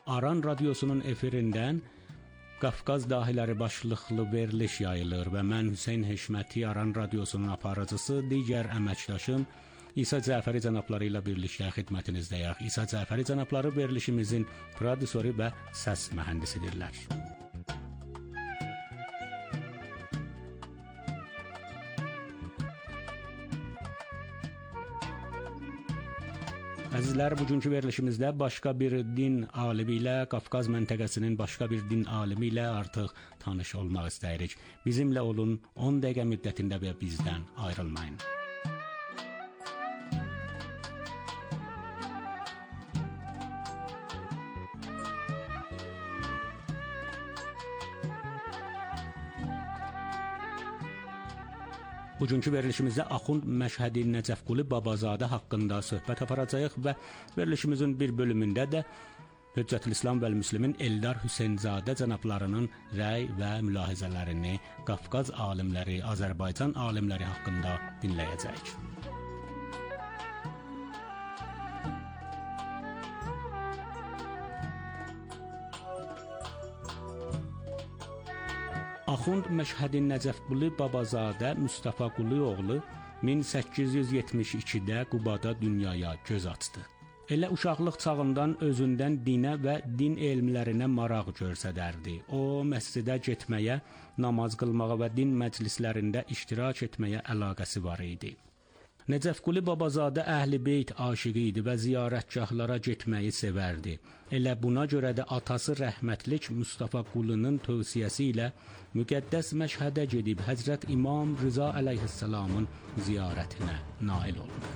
Aran Radiosunun efirindən Qafqaz Dahiləri başlıqlı veriliş yayılır və mən Hüseyn Heşməti Aran Radiosunun aparıcısı, digər əməkdaşım İsa Cəfəri cənabları ilə birlikdə xidmətinizdəyik. İsa Cəfəri cənabları verilişimizin prodüsörü və səs mühəndisidirlər. Əzizlər, bugünkü verilişimizdə başqa bir din alimi ilə, Qafqaz məntəqəsinin başqa bir din alimi ilə artıq tanış olmaq istəyirik. Bizimlə olun, 10 dəqiqə müddətində və bizdən ayrılmayın. Bugünkü verilişimizdə Axund Məşhədi Nəcəfqulu Babazadə haqqında söhbət aparacağıq və verilişimizin bir bölümündə də Hüccətülislam və Müslimin Eldar Hüseynzadə cənablarının rəy və mülahizələrini Qafqaz alimləri, Azərbaycan alimləri haqqında dinləyəcəyik. Axund Məşhədi Nəcəfqulu Babazadə Mustafa Qulu oğlu 1872-də Qubada dünyaya göz açdı. Elə uşaqlıq çağından özündən dinə və din elmlərinə maraq göstərərdi. O, məscidə getməyə, namaz qılmağa və din məclislərində iştirak etməyə əlaqəsi var idi. Nəcəfqulu Babazadə Əhl-i Beyt aşiqi idi və ziyarətgahlara getməyi sevərdi. Elə buna görə də atası rəhmətlik Mustafa Qulunun tövsiyəsi ilə müqəddəs Məşhədə gedib Həzrət İmam Rıza əleyhissalamın ziyarətinə nail oldu.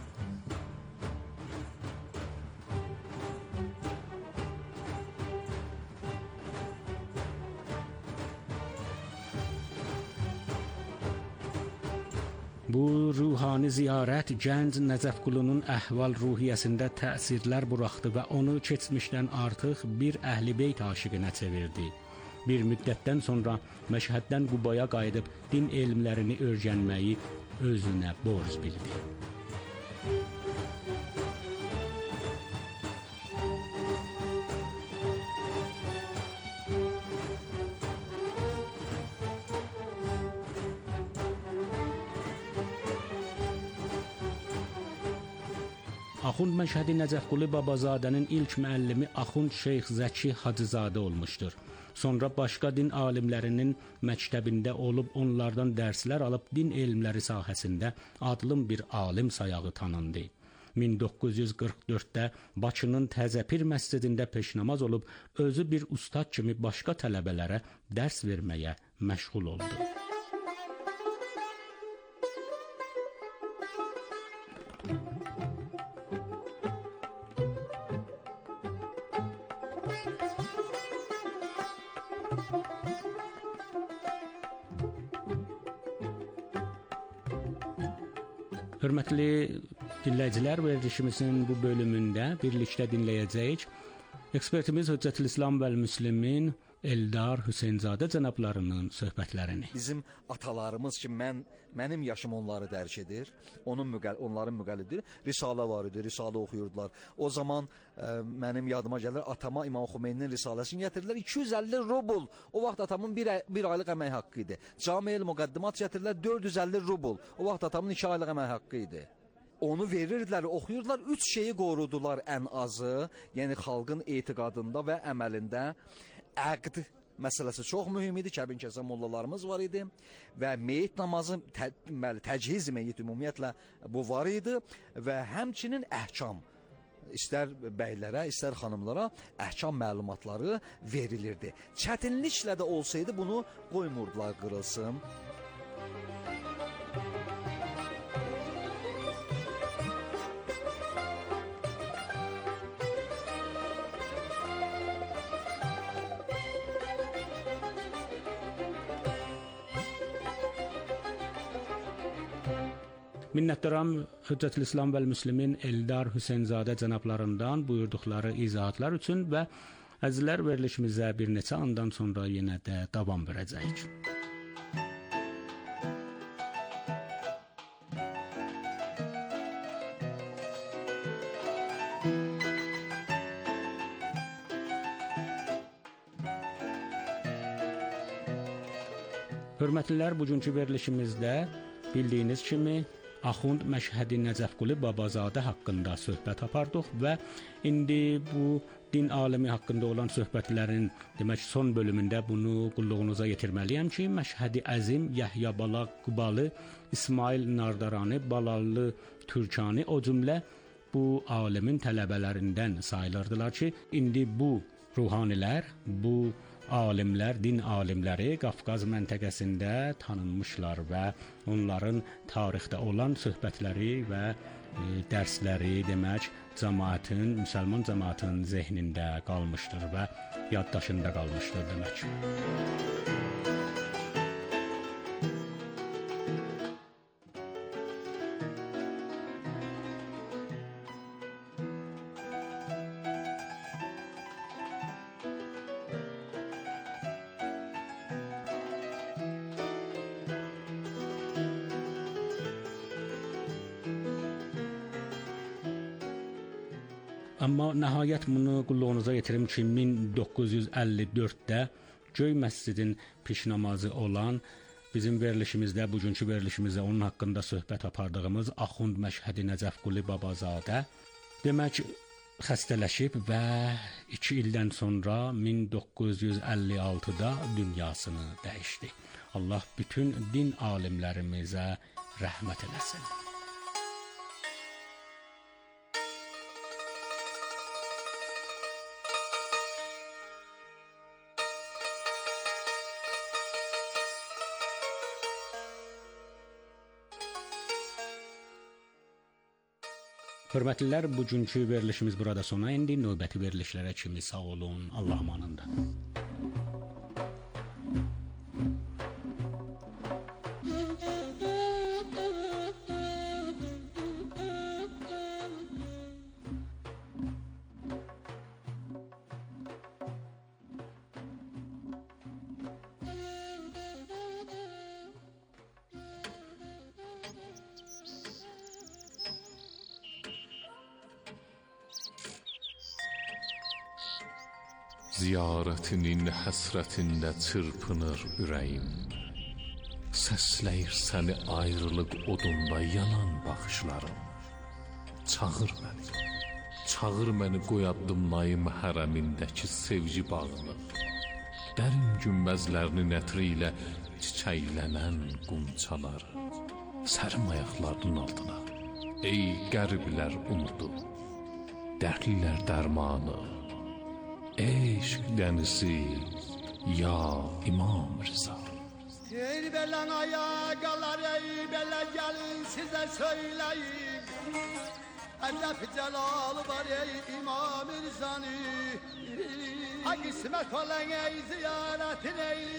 Bu ruhani ziyarət gənc Nəcəfqulunun əhval-ruhiyyəsində təsirlər buraxdı və onu keçmişdən artıq bir Əhl-i Beyt aşiqinə çevirdi. Bir müddətdən sonra Məşhəddən Qubaya qayıdıb din elmlərini öyrənməyi özünə borc bildi. Axund Məşhədi Nəcəfqulu Babazadənin ilk müəllimi Axund Şeyx Zəki Hacızadə olmuşdur. Sonra başqa din alimlərinin məktəbində olub onlardan dərslər alıb din elmləri sahəsində adlım bir alim sayağı tanındı. 1944-də Bakının Təzəpir məscidində peşnamaz olub özü bir ustad kimi başqa tələbələrə dərs verməyə məşğul oldu. Hörmətli dinləyicilər, verilişimizin bu bölümündə birlikdə dinləyəcəyik. Ekspertimiz Hüccətülislam və Müslimin Eldar Hüseynzadə cənablarının söhbətlərini. Bizim atalarımız ki, mənim yaşım onları dərk edir, onların müqəllididir. Risalə var idi, risalə oxuyurdular. O zaman mənim yadıma gəlir, atama İmam Xümeyninin risaləsini gətirdilər, 250 rubl. O vaxt atamın bir aylıq əmək haqqı idi. Cami-el Müqəddimat gətirdilər, 450 rubl. O vaxt atamın 2 aylıq əmək haqqı idi. Onu verirdilər, oxuyurdular, 3 şeyi qorudular ən azı, yəni xalqın etiqadında və əməlində. Əqd məsələsi çox mühüm idi, kəbin kəsə mollalarımız var idi və meyit namazı, təchiz meyit ümumiyyətlə bu var idi və həmçinin əhkam, istər bəylərə, istər xanımlara əhkam məlumatları verilirdi. Çətinliklə də olsaydı bunu qoymurdular qırılsın. Minnətdaram Hüccətülislam və Müslimin Eldar Hüseynzadə cənablarından buyurduqları izahatlar üçün və əzizlər, verilişimizə bir neçə andan sonra yenə də davam verəcəyik. Hörmətlilər, bugünkü verilişimizdə bildiyiniz kimi Axund Məşhədi Nəcəfqulu Babazadə haqqında söhbət apardıq və indi bu din alimi haqqında olan söhbətlərin demək son bölümündə bunu qulluğunuza yetirməliyəm ki, Məşhədi Əzim, Yəhya Bala Qubalı, İsmail Nardarani, Balallı Türkani o cümlə bu alimin tələbələrindən sayılırdılar ki, indi bu ruhanilər, bu alimlər, din alimləri Qafqaz məntəqəsində tanınmışlar və onların tarixdə olan söhbətləri və dərsləri demək cəmaətin, müsəlman cəmaətin zehnində qalmışdır və yaddaşında qalmışdır demək. Amma nəhayət bunu qulluğunuza yetirim ki, 1954-də Göy məscidin piş namazı olan bizim verilişimizdə, bugünkü verilişimizdə onun haqqında söhbət apardığımız Axund Məşhədi Nəcəfqulu Babazadə demək xəstələşib və 2 ildən sonra 1956-da dünyasını dəyişdi. Allah bütün din alimlərimizə rəhmət eləsin. Hörmətlilər, bugünkü verilişimiz burada sona indi. Növbəti verilişlərə kimi sağ olun. Allah amanında. Ziyarətinin həsrətində çırpınır ürəyim. Səsləyir səni ayrılıq odunda yanan baxışlarım. Çağır məni qoyaddım naim hərəmindəki sevgi bağını. Dərin günbəzlərinin ətri ilə çiçəklənən qunçaları. Sərim ayaqlarının altına, ey qəriblər umudu, dərdlilər dərmanı. Eşq dənizi, ya İmam Rıza. Ey belən ayaqalar, ey belə gəlin sizə söyləyim. Ədəb cəlalı var ey İmam Rızanı. Ha qismət olan ey ziyarətin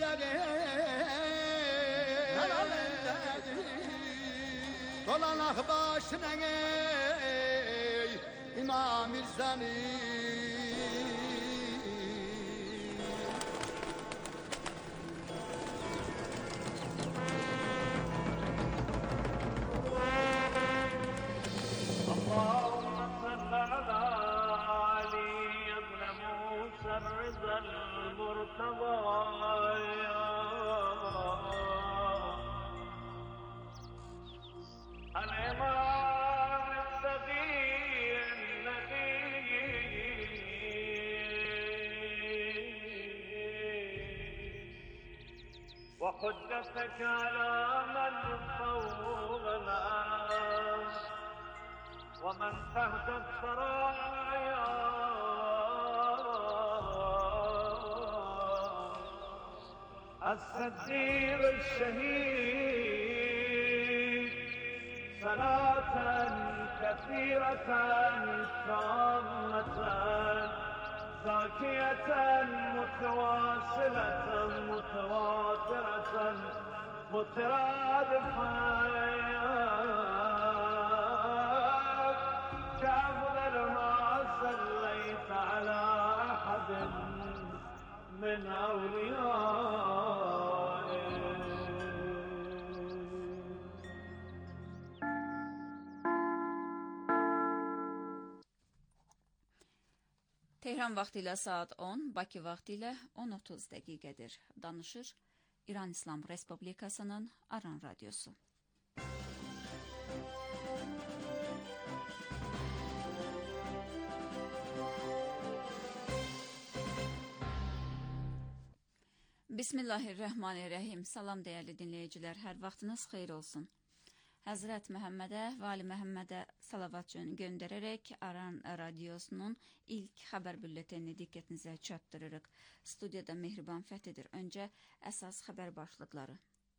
eyləyək. Dolanaq başına ey İmam Rızanı. وحجتك على من فوقنا ومن تحت الثرايا الصديق الشهيد صلاة كثيرة تامة زاكية متواصلة متواترة مترادفة كأفضل ما صليت على أحد من أوليائه. Tehran vaxtı ilə saat 10, Bakı vaxtı ilə 10:30 dəqiqədir. Danışır İran İslam Respublikasının Aran Radyosu. Bismillahirrahmanirrahim. Salam dəyərli dinləyicilər, hər vaxtınız xeyir olsun. Həzrət Məhəmmədə və Ali Məhəmmədə salavat göndərərək Aran Radyosunun ilk xəbər bülletenini diqqətinizə çatdırırıq. Studiyada Mehriban Fəthidir. Öncə əsas xəbər başlıqları.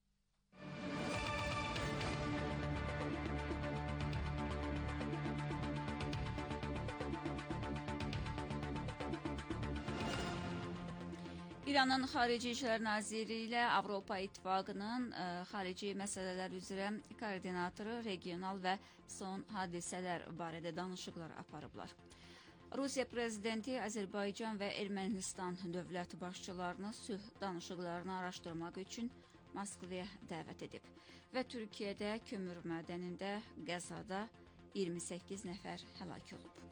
İranın Xarici İşlər Naziri ilə Avropa İttifaqının xarici məsələlər üzrə koordinatoru regional və son hadisələr barədə danışıqlar aparıblar. Rusiya prezidenti Azərbaycan və Ermənistan dövlət başçılarını sülh danışıqlarını araşdırmaq üçün Moskvaya dəvət edib və Türkiyədə kömür mədənində qəzada 28 nəfər həlak olub.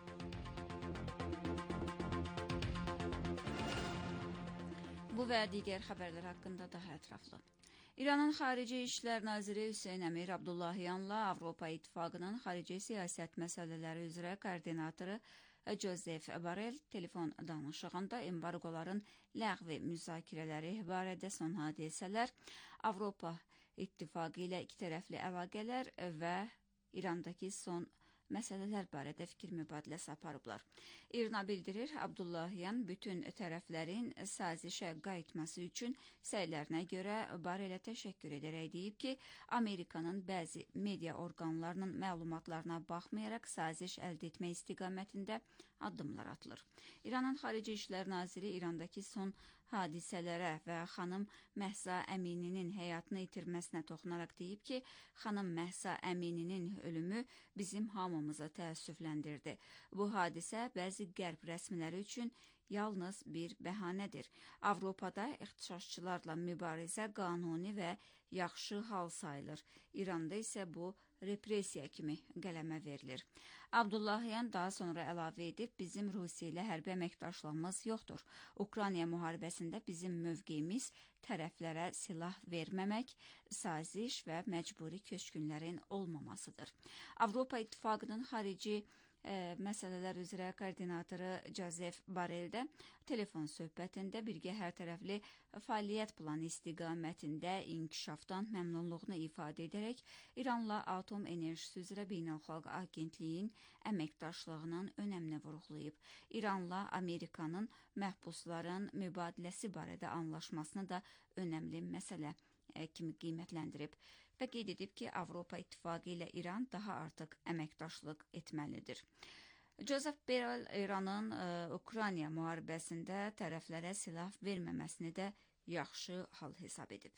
Bu və digər xəbərlər haqqında daha ətraflı. İranın Xarici İşlər Naziri Hüseyn Əmir Abdullahyanla Avropa İttifaqının xarici siyasət məsələləri üzrə koordinatoru Joseph Borrell telefon danışığında embargoların ləğvi müzakirələri barədə son hadisələr, Avropa İttifaqı ilə ikitərəfli əlaqələr və İrandakı son məsələlər barədə fikir mübadiləsi aparıblar. İRNA bildirir, Abdullahyan bütün tərəflərin sazişə qayıtması üçün səylərinə görə Borrellə təşəkkür edərək deyib ki, Amerikanın bəzi media orqanlarının məlumatlarına baxmayaraq saziş əldə etmək istiqamətində addımlar atılır. İranın Xarici İşlər Naziri İrandakı son hadisələrə və xanım Məhsa Əmininin həyatını itirməsinə toxunaraq deyib ki, xanım Məhsa Əmininin ölümü bizim hamımızı təəssüfləndirdi. Bu hadisə bəzi qərb rəsmiləri üçün yalnız bir bəhanədir. Avropada ixtişaşçılarla mübarizə qanuni və yaxşı hal sayılır. İranda isə bu repressiya kimi qələmə verilir. Abdullahyan daha sonra əlavə edib, bizim Rusiya ilə hərbi əməkdaşlığımız yoxdur. Ukrayna müharibəsində bizim mövqeyimiz tərəflərə silah verməmək, saziş və məcburi köçkünlərin olmamasıdır. Avropa İttifaqının xarici məsələlər üzrə koordinatoru Joseph Borrell də telefon söhbətində birgə hər tərəfli fəaliyyət planı istiqamətində inkişafdan məmnunluğunu ifadə edərək İranla atom enerjisi üzrə Beynəlxalq Agentliyin əməkdaşlığının önəmini vurğulayıb. İranla Amerikanın məhbusların mübadiləsi barədə anlaşmasını da önəmli məsələ kimi qiymətləndirib və qeyd edib ki, Avropa İttifaqı ilə İran daha artıq əməkdaşlıq etməlidir. Joseph Borrell İranın Ukrayna müharibəsində tərəflərə silah verməməsini də yaxşı hal hesab edib.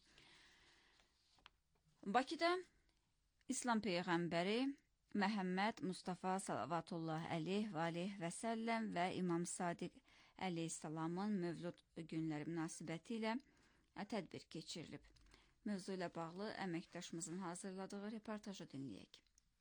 Bakıda İslam Peyğəmbəri Məhəmməd Mustafa Salavatullah əleyh və səlləm və İmam Sadiq əleyhissalamın mövlud günləri münasibəti ilə tədbir keçirilib. Mövzu ilə bağlı əməkdaşımızın hazırladığı reportajı dinləyək.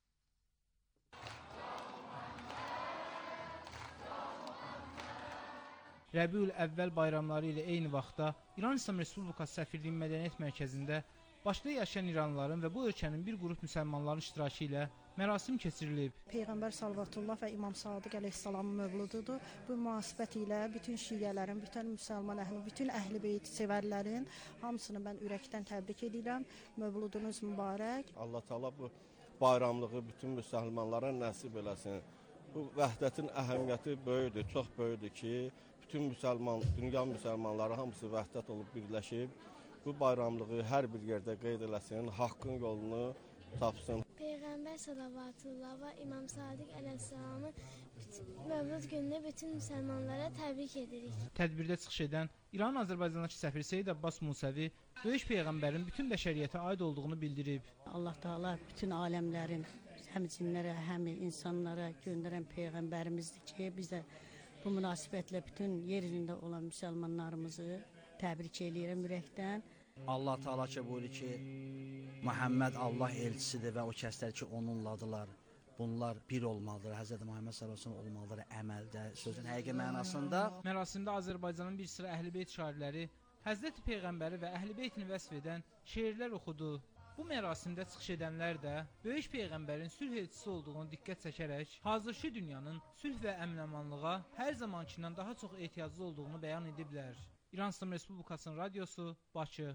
Rəbiül Əvvəl bayramları ilə eyni vaxtda İran İslam Respublikası Səfirliyin Mədəniyyət Mərkəzində Bakıda yaşayan İranlıların və bu ölkənin bir qrup müsəlmanların iştirakı ilə mərasim keçirilib. Peyğəmbər Salvatullah və İmam Sadiq əleyhissalamın mövlududur. Bu münasibət ilə bütün şiələrin, bütün müsəlman əhli, bütün əhl-i beyt sevərlərin hamısını mən ürəkdən təbrik edirəm. Mövludunuz mübarək. Allah Taala bu bayramlığı bütün müsəlmanlara nəsib eləsin. Bu vəhdətin əhəmiyyəti böyükdür, çox böyükdür ki, bütün dünya müsəlmanları hamısı vəhdət olub birləşib. Bu bayramlığı hər bir yerdə qeyd eləsin, haqqın yolunu tapsın. Peyğəmbər Salavatullah və İmam Sadiq əleyhissalamın mövlud gününü bütün müsəlmanlara təbrik edirik. Tədbirdə çıxış edən İranın Azərbaycandakı səfiri Seyid Abbas Musəvi böyük Peyğəmbərin bütün bəşəriyyətə aid olduğunu bildirib. Allah Taala bütün aləmlərin, həm cinlərə, həm insanlara göndərən Peyğəmbərimizdir ki, biz də bu münasibətlə bütün yer üzündə olan müsəlmanlarımızı təbrik edirəm ürəkdən. Allah Taala ki buyurur ki, Muhammed Allah elçisidir və o kəslər ki onunladılar. Bunlar bir olmalıdır. Hz. Muhammed sallallahu əleyhi olmalıdır əməldə, sözün həqiqi mənasında. Mərasimdə Azərbaycanın bir sıra əhl-i beyt şairləri Həzrəti Peyğəmbəri və Əhl-i Beytini vəsf edən şeirlər oxudu. Bu mərasimdə çıxış edənlər də böyük Peyğəmbərin sülh elçisi olduğunu diqqət çəkərək hazırki dünyanın sülh və əmin-amanlığa hər zamankindən daha çox ehtiyaclı olduğunu bəyan ediblər. İran İslam Respublikasının radiosu, Bakı.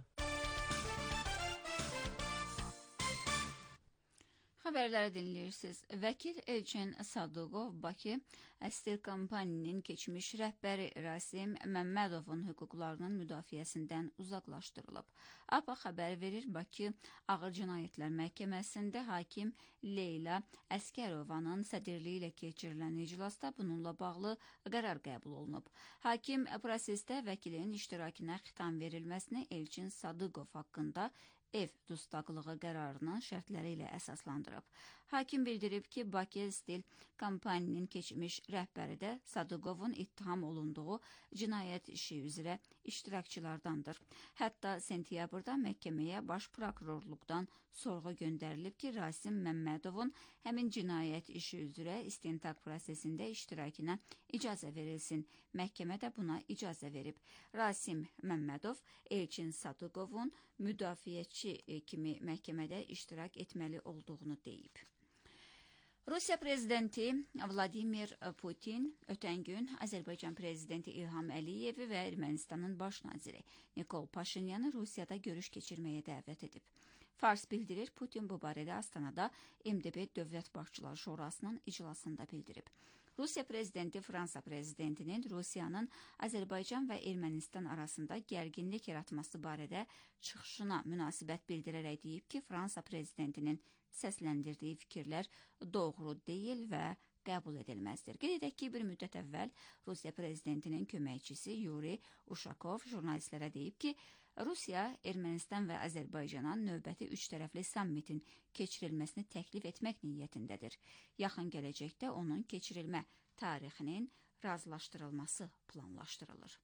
Xəbərləri dinləyirsiniz. Vəkil Elçin Sadıqov Bakı Əstir Kampaniyinin keçmiş rəhbəri Rasim Məmmədovun hüquqlarının müdafiəsindən uzaqlaşdırılıb. APA xəbər verir, Bakı Ağır Cinayətlər Məhkəməsində hakim Leyla Əskərovanın sədrliyi ilə keçirilən iclasda bununla bağlı qərar qəbul olunub. Hakim prosesdə vəkilin iştirakına xitam verilməsini Elçin Sadıqov haqqında ev dustaqlığı qərarının şərtləri ilə əsaslandırıb. Hakim bildirib ki, Bakı Stil Kampaniyinin keçmiş rəhbəri də Sadıqovun ittiham olunduğu cinayət işi üzrə iştirakçılardandır. Hətta sentyabrda məhkəməyə baş prokurorluqdan sorğu göndərilib ki, Rasim Məmmədovun həmin cinayət işi üzrə istintaq prosesində iştirakına icazə verilsin. Məhkəmə də buna icazə verib. Rasim Məmmədov Elçin Sadıqovun müdafiəçi kimi məhkəmədə iştirak etməli olduğunu deyib. Rusiya prezidenti Vladimir Putin ötən gün Azərbaycan prezidenti İlham Əliyevi və Ermənistanın baş naziri Nikol Paşinyanı Rusiyada görüş keçirməyə dəvət edib. Fars bildirir, Putin bu barədə Astanada MDB Dövlət Başçıları Şurasının iclasında bildirib. Rusiya prezidenti Fransa prezidentinin Rusiyanın Azərbaycan və Ermənistan arasında gərginlik yaratması barədə çıxışına münasibət bildirərək deyib ki, Fransa prezidentinin səsləndirdiyi fikirlər doğru deyil və qəbul edilməzdir. Qeyd edək ki, bir müddət əvvəl Rusiya prezidentinin köməkçisi Yuri Uşakov jurnalistlərə deyib ki, Rusiya, Ermənistan və Azərbaycana növbəti üç tərəfli sammitin keçirilməsini təklif etmək niyyətindədir. Yaxın gələcəkdə onun keçirilmə tarixinin razılaşdırılması planlaşdırılır.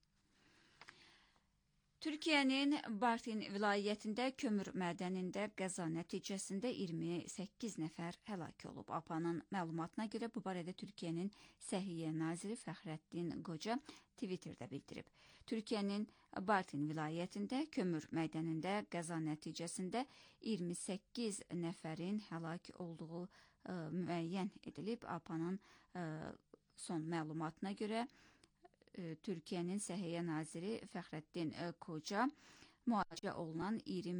Türkiyənin Bartin vilayətində kömür mədənində qəza nəticəsində 28 nəfər həlak olub. APA-nın məlumatına görə bu barədə Türkiyənin Səhiyyə naziri Fəxrəddin Qoca Twitterdə bildirib. Türkiyənin Bartin vilayətində kömür mədənində qəza nəticəsində 28 nəfərin həlak olduğu müəyyən edilib. APA-nın son məlumatına görə Türkiyənin Səhiyyə naziri Fəxrəddin Qoca müalicə olunan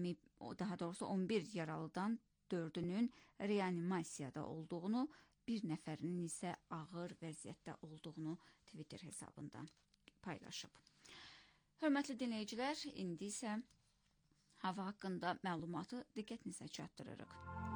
11 yaralıdan 4-ünün reanimasiyada olduğunu, bir nəfərinin isə ağır vəziyyətdə olduğunu Twitter hesabından paylaşıb. Hörmətli dinləyicilər, indi isə hava haqqında məlumatı diqqətinizə çatdırırıq.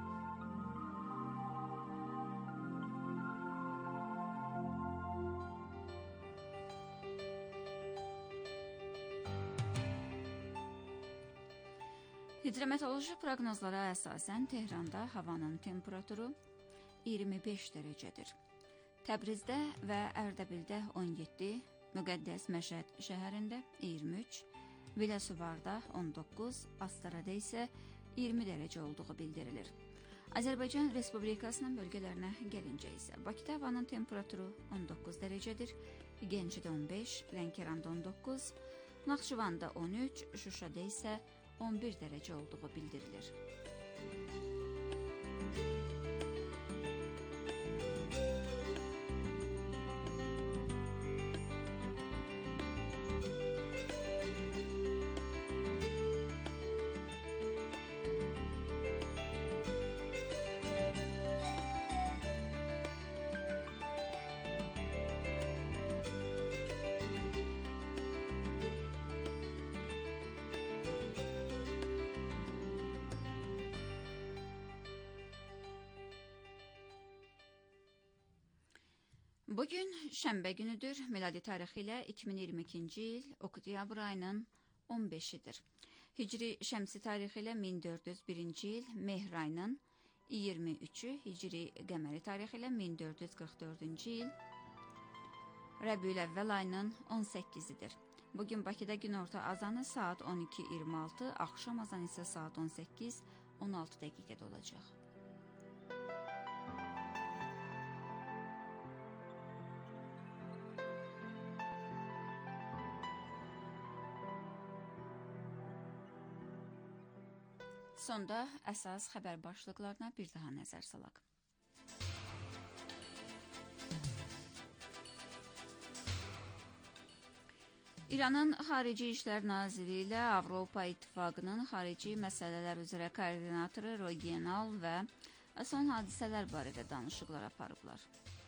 Hidrometeoroloji proqnozlara əsasən Tehranda havanın temperaturu 25 dərəcədir. Təbrizdə və Ərdəbildə 17, Müqəddəs Məşəd şəhərində 23, Biləsuvarda 19, Astarada isə 20 dərəcə olduğu bildirilir. Azərbaycan Respublikasının bölgələrinə gəlincə isə Bakıda havanın temperaturu 19 dərəcədir, Gəncədə 15, Lənkəranda 19, Naxçıvanda 13, Şuşada isə 11 dərəcə olduğu bildirilir. Bugün şənbə günüdür. Miladi tarixi ilə 2022-ci il oktyabr ayının 15-idir. Hicri şəmsi tarixi ilə 1401-ci il mehr ayının 23-ü, Hicri qəməri tarixi ilə 1444-cü il Rəbiül əvvəl ayının 18-idir. Bugün Bakıda günorta azanı saat 12:26, axşam azanı isə saat 18:16 dəqiqədə olacaq. Sonda əsas xəbər başlıqlarına bir daha nəzər salaq. İranın Xarici İşlər Naziri ilə Avropa İttifaqının xarici məsələlər üzrə koordinatoru regional və son hadisələr barədə danışıqlar aparıblar.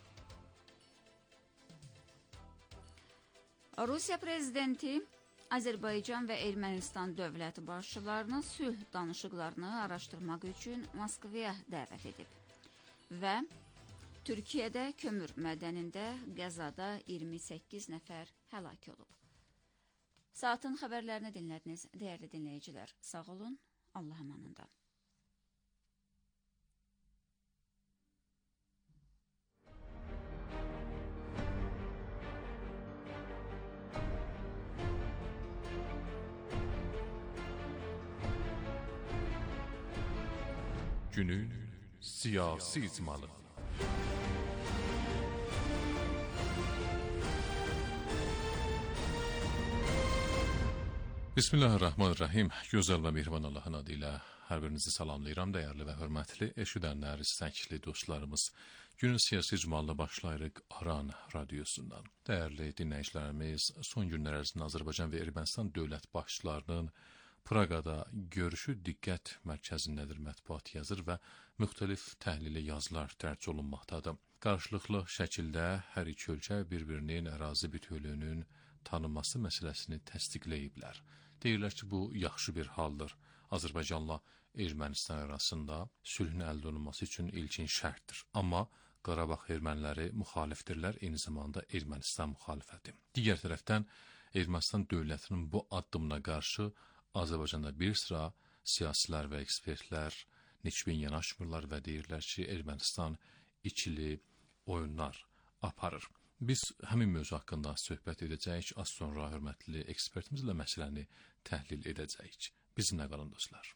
Rusiya prezidenti Azərbaycan və Ermənistan dövlət başçılarını sülh danışıqlarını araşdırmaq üçün Moskvaya dəvət edib və Türkiyədə kömür mədənində qəzada 28 nəfər həlak olub. Saatın xəbərlərini dinlədiniz, dəyərli dinləyicilər. Sağ olun, Allah amanında. Günün siyasi icmalı. Bismillahirrahmanirrahim. Gözəl və mehriban Allahın adı ilə hər birinizi salamlayıram, dəyərli və hörmətli eşidənlər, istəkli dostlarımız. Günün siyasi icmalına başlayırıq Aran radiosundan. Dəyərli dinləyicilərimiz, son günlər ərzində Azərbaycan və Ermənistan dövlət başçılarının Praqada görüşü diqqət mərkəzindədir, mətbuat yazır və müxtəlif təhlili yazılar dərc olunmaqdadır. Qarşılıqlı şəkildə hər iki ölkə bir-birinin ərazi bütövlüyünün tanınması məsələsini təsdiqləyiblər. Deyirlər ki, bu yaxşı bir haldır. Azərbaycanla Ermənistan arasında sülhün əldə olunması üçün ilkin şərtdir. Amma Qarabağ erməniləri müxalifdirlər, eyni zamanda Ermənistan müxalifəti. Digər tərəfdən Ermənistan dövlətinin bu addımına qarşı Azərbaycanda bir sıra siyasilər və ekspertlər nikbin yanaşmırlar və deyirlər ki, Ermənistan ikili oyunlar aparır. Biz həmin mövzu haqqında söhbət edəcəyik, az sonra hörmətli ekspertimizlə məsələni təhlil edəcəyik. Bizimlə qalın dostlar.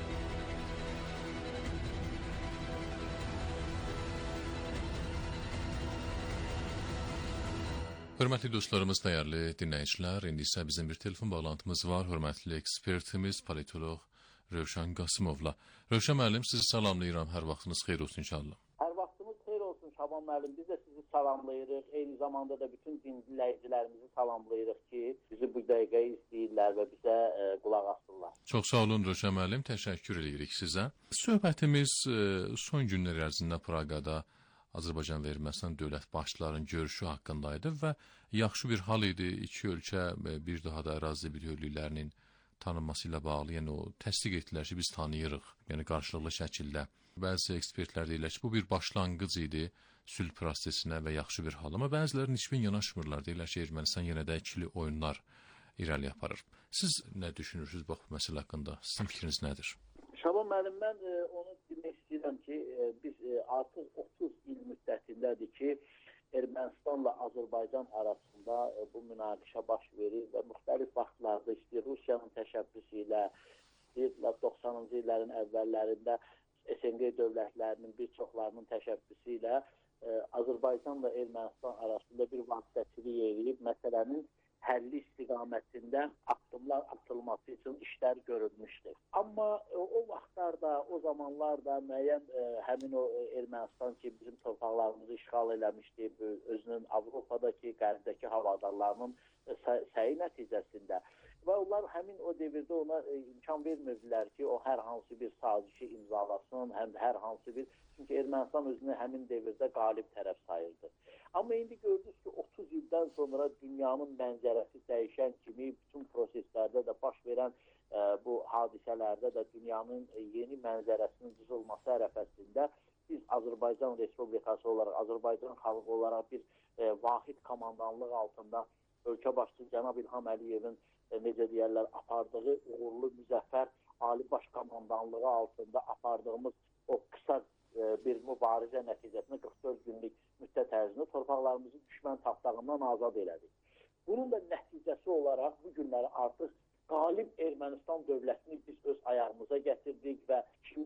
Hörmətli dostlarımız, dəyərli dinləyicilər, indi isə bizim bir telefon bağlantımız var. Hörmətli ekspertimiz, politolog Rövşən Qasımovla. Rövşən müəllim, sizi salamlayıram. Hər vaxtınız xeyir olsun inşallah. Hər vaxtınız xeyir olsun Şaban müəllim. Biz də sizi salamlayırıq. Eyni zamanda da bütün dinləyicilərimizi salamlayırıq ki, bizi bu dəqiqəyə izləyirlər və bizə qulaq asırlar. Çox sağ olun Rövşən müəllim, təşəkkür edirik sizə. Söhbətimiz son günlər ərzində Praqada Azərbaycan və Ermənistan dövlət başçılarının görüşü haqqındaydı və yaxşı bir hal idi. İki ölkə bir daha da ərazi bütövlüklərinin tanınması ilə bağlı, yəni o təsdiq etdilər ki, biz tanıyırıq, yəni qarşılıqlı şəkildə. Bəzi ekspertlər deyirlər ki, bu bir başlanğıc idi sülh prosesinə və yaxşı bir hal, amma bəziləri nisbən yanaşmırlar. Deyirlər ki, Ermənistan yenə də ikili oyunlar irəli aparır. Siz nə düşünürsünüz bu məsələ haqqında? Sizin fikriniz nədir? Şaban müəllim, mən onu demək istəyirəm ki, biz artıq 30 il müddətindədir ki, Ermənistanla Azərbaycan arasında bu münaqişə baş verir və müxtəlif vaxtlarda istəyir Rusiyanın təşəbbüsü ilə, istəyir 90-cı illərin əvvəllərində SNG dövlətlərinin bir çoxlarının təşəbbüsü ilə Azərbaycanla Ermənistan arasında bir vasitəçilik edib məsələnin həlli istiqamətində addımlar atılması üçün işlər görülmüşdür. Amma o vaxtlarda, o zamanlarda müəyyən həmin o Ermənistan ki, bizim torpaqlarımızı işğal eləmişdi, özünün Avropadakı, qərbdəki havadarlarının səyi nəticəsində və onlar həmin o devirdə ona imkan vermirdilər ki, o hər hansı bir sazişi imzalasın, həm hər hansı bir, çünki Ermənistan özünü həmin devirdə qalib tərəf sayırdı. Amma indi gördünüz ki, 30 ildən sonra dünyanın mənzərəsi dəyişən kimi bütün proseslərdə də baş verən bu hadisələrdə də dünyanın yeni mənzərəsinin cızılması ərəfəsində biz Azərbaycan Respublikası olaraq, Azərbaycan xalqı olaraq bir vahid komandanlıq altında ölkə başçısı Cənab İlham Əliyevin necə deyərlər, apardığı uğurlu müzəffər ali baş komandanlığı altında apardığımız o qısa bir mübarizə nəticəsində 44 günlük müddət ərzində torpaqlarımızı düşmən tapdağından azad elədik. Bunun da nəticəsi olaraq bu günləri artıq qalib Ermənistan dövlətini biz öz ayağımıza gətirdik və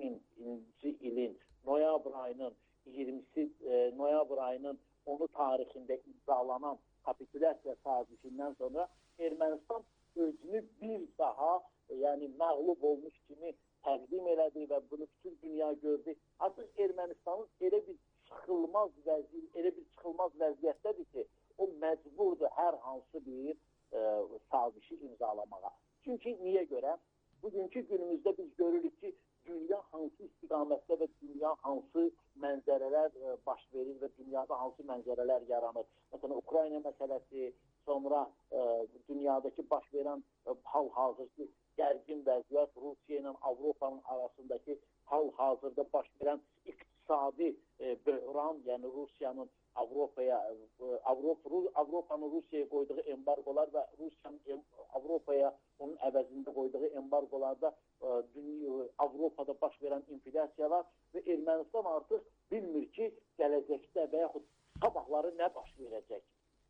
2000-ci ilin noyabr ayının 20-si noyabr ayının 10-u tarixində imzalanan kapitulyasiya sazişindən sonra Ermənistan özünü bir daha yəni məğlub olmuş kimi təqdim elədi və bunu bütün dünya gördü. Artıq Ermənistanın elə bir çıxılmaz vəziyyətdədir ki, o məcburdur hər hansı bir sazişi imzalamağa. Çünki niyə görə? Bugünkü günümüzdə biz görürük ki, dünya hansı istiqamətdə və dünya hansı mənzərələr baş verir və dünyada hansı mənzərələr yaranır. Məsələn, Ukrayna məsələsi, sonra dünyadakı baş verən hal-hazırki gərgin vəziyyət, Rusiya ilə Avropanın arasındakı hal-hazırda baş verən iqtisadi böhran, yəni Rusiyanın Avropanın Rusiyaya qoyduğu embargolar və Rusiyanın Avropaya onun əvəzində qoyduğu embargolarda Avropada baş verən inflyasiyalar və Ermənistan artıq bilmir ki, gələcəkdə və yaxud sabahları nə baş verəcək.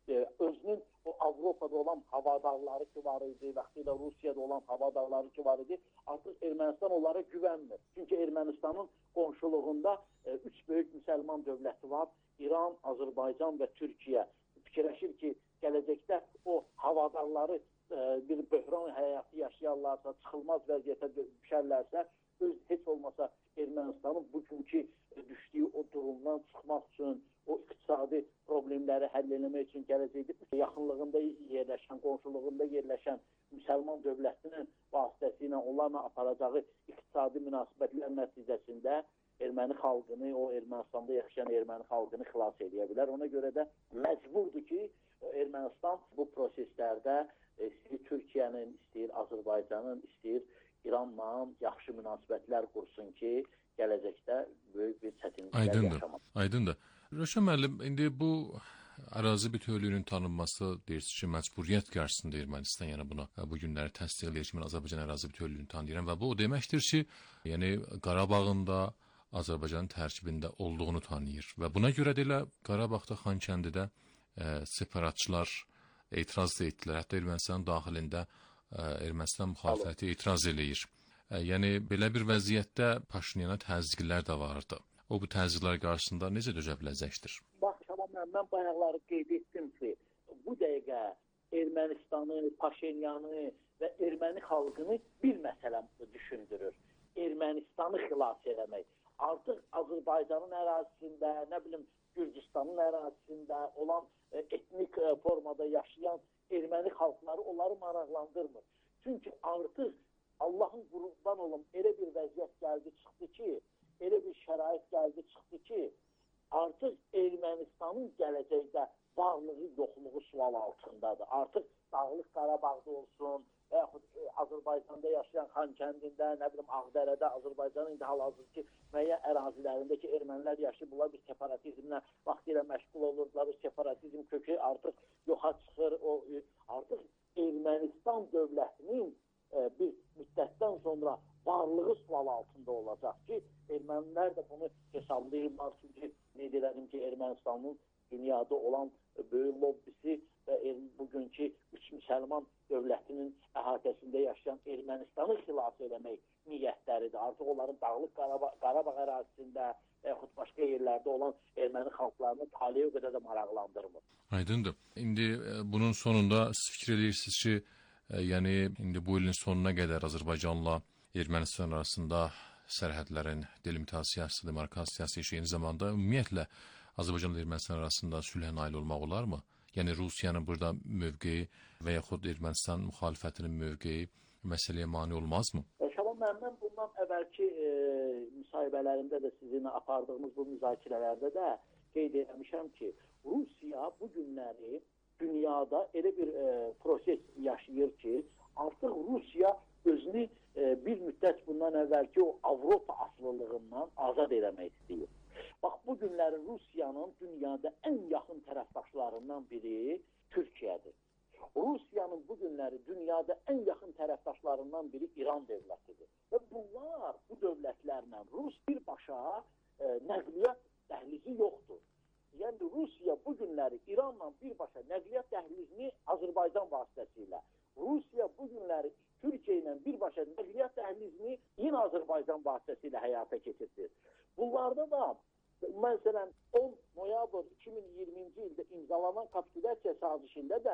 Özünün o Avropada olan havadarları ki var idi, vaxtilə Rusiyada olan havadarları ki var idi, artıq Ermənistan onlara güvənmir. Çünki Ermənistanın qonşuluğunda üç böyük müsəlman dövləti var, İran, Azərbaycan və Türkiyə. Fikirləşir ki, gələcəkdə o havadarları bir böhran həyatı yaşayarlarsa, çıxılmaz vəziyyətə düşərlərsə, heç olmasa Ermənistanın bugünkü düşdüyü o durumdan çıxmaq üçün, o iqtisadi problemləri həll etmək üçün gələcəkdə yaxınlığında yerləşən, qonşuluğunda yerləşən müsəlman dövlətinin vasitəsilə onlarla aparacağı iqtisadi münasibətlər nəticəsində erməni xalqını, o Ermənistanda yaşayan erməni xalqını xilas edə bilər. Ona görə də məcburdur ki, Ermənistan bu proseslərdə istəyir Türkiyənin, istəyir Azərbaycanın, istəyir İranla yaxşı münasibətlər qursun ki, gələcəkdə böyük bir çətinliklər yaşamaq. Aydındır. Rövşən müəllim, indi bu ərazi bütövlüyünün tanınması deyirsiniz ki, məcburiyyət qarşısında Ermənistan, yəni buna bu günləri təsdiq edir ki, mən Azərbaycan ərazi bütövlüyünü tanıyıram və bu o deməkdir ki, yəni Qarabağın da Azərbaycanın tərkibində olduğunu tanıyır və buna görə də elə Qarabağda Xankəndidə separatçılar etiraz etdilər. Hətta Ermənistanın daxilində Ermənistan müxalifəti etiraz eləyir. Yəni belə bir vəziyyətdə Paşinyana təzyiqlər də vardı. O bu təzyiqlər qarşısında necə dözə biləcəkdir? Bax, mən bayaqları qeyd etdim ki, bu dəqiqə Ermənistanı, Paşinyanı və erməni xalqını bir məsələ düşündürür. Ermənistanı xilas eləmək. Artıq Azərbaycanın ərazisində, nə bilim, Gürcüstanın ərazisində olan etnik formada yaşayan erməni xalqları onları maraqlandırmır. Çünki artıq Allahın qurban olum elə bir vəziyyət gəldi çıxdı ki, elə bir şərait gəldi çıxdı ki, artıq Ermənistanın gələcəkdə varlığı, yoxluğu sual altındadır. Artıq Dağlıq Qarabağda olsun, və yaxud Azərbaycanda yaşayan Xankəndində, nə bilim, Ağdərədə, Azərbaycanın indi hal-hazırki müəyyən ərazilərindəki ermənilər yaşayıblar, bir separatizmlə vaxtilə məşğul olurdular, o separatizm kökü artıq yoxa çıxır, artıq Ermənistan dövlətinin bir müddətdən sonra varlığı sual altında olacaq ki, ermənilər də bunu hesablayırlar, çünki qeyd edelim ki, Ermənistanın dünyada olan böyük lobbisi və bugünkü üç müsəlman dövlətinin əhatəsində yaşayan Ermənistanı xilas eləmək niyyətləridir. Artıq onların Dağlıq Qarabağ ərazisində və yaxud başqa yerlərdə olan erməni xalqlarını taliyə o qədər də maraqlandırmır. Aydındır. İndi bunun sonunda siz fikir edirsiniz ki, yəni indi bu ilin sonuna qədər Azərbaycanla Ermənistan arasında sərhədlərin delimitasiyası, demarkasiyası eyni zamanda ümumiyyətlə Azərbaycanla Ermənistan arasında sülhə nail olmaq olarmı? Yəni Rusiyanın burada mövqeyi və yaxud Ermənistan müxalifətinin mövqeyi məsələyə mane olmazmı? Şaban müəllim, mən bundan əvvəlki müsahibələrimdə də sizinlə apardığımız bu müzakirələrdə də qeyd etmişəm ki, Rusiya bu günləri dünyada elə bir proses yaşayır ki, artıq Rusiya özünü bir müddət bundan əvvəlki o Avropa asılılığından azad eləmək istəyir. Bax, bu günləri Rusiyanın dünyada ən yaxın tərəfdaşlarından biri Türkiyədir. Rusiyanın bu günləri dünyada ən yaxın tərəfdaşlarından biri İran dövlətidir. Və bunlar, bu dövlətlərlə Rus birbaşa nəqliyyat dəhlizi yoxdur. Yəni Rusiya bu günləri İranla birbaşa nəqliyyat dəhlizini Azərbaycan vasitəsilə, Rusiya bu günləri Türkiyə ilə birbaşa nəqliyyat dəhlizini yenə Azərbaycan vasitəsilə həyata keçirdir. Bunlarda da məsələn 10 noyabr 2020-ci ildə imzalanan kapitulyasiya sazişində də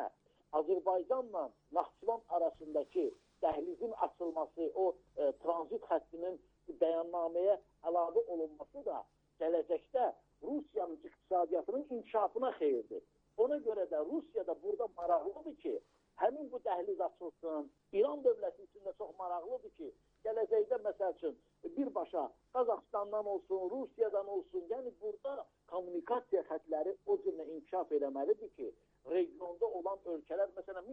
Azərbaycanla Naxçıvan arasındakı dəhlizin açılması, o tranzit xəttinin bəyannaməyə əlavə olunması da gələcəkdə Rusiyanın iqtisadiyyatının inkişafına xeyirdir. Ona görə də Rusiya da burada maraqlıdır ki, həmin bu dəhliz açılsın. İran dövləti üçün də çox maraqlıdır ki, gələcəkdə məsəl üçün birbaşa Qazaxıstandan olsun, Rusiyadan olsun, yəni burada kommunikasiya xətləri o cürlə inkişaf eləməlidir ki, regionda olan ölkələr, məsələn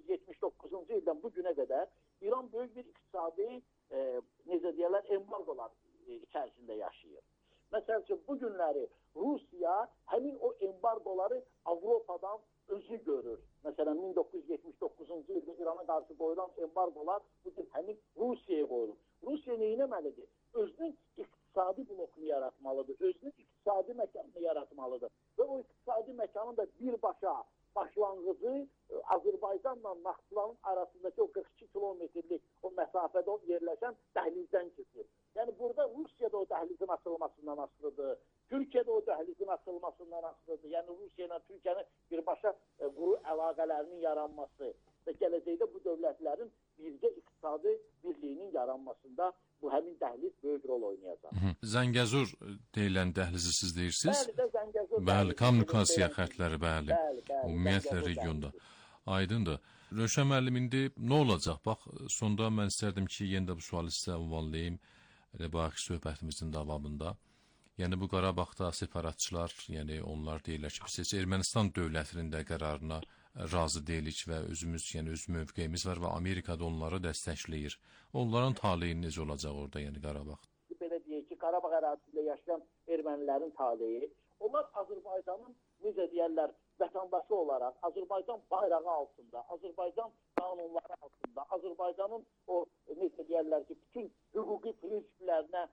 1979-cu ildən bu günə qədər İran böyük bir iqtisadi, necə deyərlər, embargolar içərisində yaşayır. Məsəl üçün bu günləri Rusiya həmin o embargoları Avropadan özü görür. Məsələn 1979-cu ildə İrana qarşı qoyulan embargolar bugün həmin Rusiyaya qoyulur. Rusiya nə etməlidir? Özünün iqtisadi blokunu yaratmalıdır, özünün iqtisadi məkanını yaratmalıdır və o iqtisadi məkanın da birbaşa başlanğıcı Azərbaycanla Naxçıvanın arasındakı o 42 kilometrlik o məsafədə yerləşən dəhlizdən keçir. Yəni burada Rusiya da o dəhlizin açılmasından asılıdır, Türkiyə də o dəhlizin açılmasından asılıdır. Yəni Rusiya ilə Türkiyənin birbaşa quru əlaqələrinin yaranması və gələcəkdə bu dövlətlərin birgə iqtisadi birliyinin yaranmasında bu həmin dəhliz böyük rol oynayacaq. Zəngəzur deyilən dəhlizi siz deyirsiniz? Bəli, Zəngəzur. Bəli, kommunikasiya xətləri, bəli. Ümumiyyətlə regionda. Aydındır. Rövşən müəllim, indi nə olacaq? Bax, sonda mən istərdim ki, yenə də bu sualı sizə ünvanlayım. Bayaqki söhbətimizin davamında. Yəni bu Qarabağda separatçılar, yəni onlar deyirlər ki, biz Ermənistan dövlətinin də qərarına razı deyilik və özümüz, yəni öz mövqeyimiz var və Amerikada onları dəstəkləyir. Onların taleyi necə olacaq orada, yəni Qarabağ? Belə deyək ki, Qarabağ ərazisində yaşayan ermənilərin taleyi, onlar Azərbaycanın, necə deyərlər, vətəndaşı olaraq, Azərbaycan bayrağı altında, Azərbaycan qanunları altında, Azərbaycanın o, necə deyərlər ki, bütün hüquqi prinsiplərinə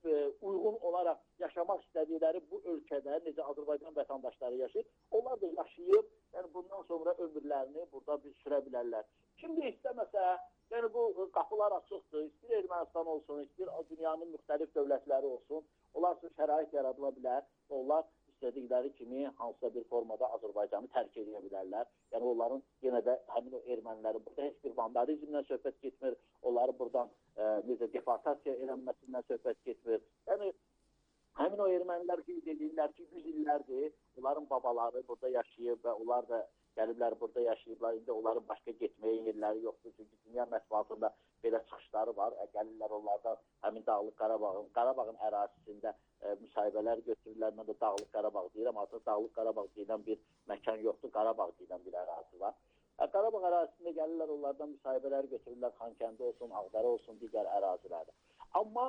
uyğun olaraq yaşamaq istədikləri bu ölkədə, necə Azərbaycan vətəndaşları yaşayır, onlar da yaşayıb, yəni bundan sonra ömürlərini burada bir sürə bilərlər. Şimdi istəməsə, yəni bu qapılar açıqdır, istəyir Ermənistan olsun, istəyir dünyanın müxtəlif dövlətləri olsun, onlar üçün şərait yaradıla bilər, onlar istədikləri kimi hansısa bir formada Azərbaycanı tərk edə bilərlər. Yəni onların yenə də həmin o erməniləri burada heç bir vandalizmdən söhbət getmir, onları buradan necə deportasiya edilməsindən söhbət getmir. Yəni həmin o ermənilər ki, dediklər ki, 100 illərdir, onların babaları burada yaşayıb və onlar da gəliblər burada yaşayıblar. İndi onların başqa getməyə yerləri yoxdur. Çünki dünya mətbuatında belə çıxışları var. Gəlirlər onlardan həmin Dağlıq Qarabağın ərazisində müsahibələr götürürlər. Mən də Dağlıq Qarabağ deyirəm. Artıq Dağlıq Qarabağ deyilən bir məkan yoxdur. Qarabağ deyilən bir ərazi var. Qarabağ ərazisində gəlirlər, onlardan müsahibələr götürürlər. Xankəndi olsun, Ağdərə olsun, digər ərazilərdə. Amma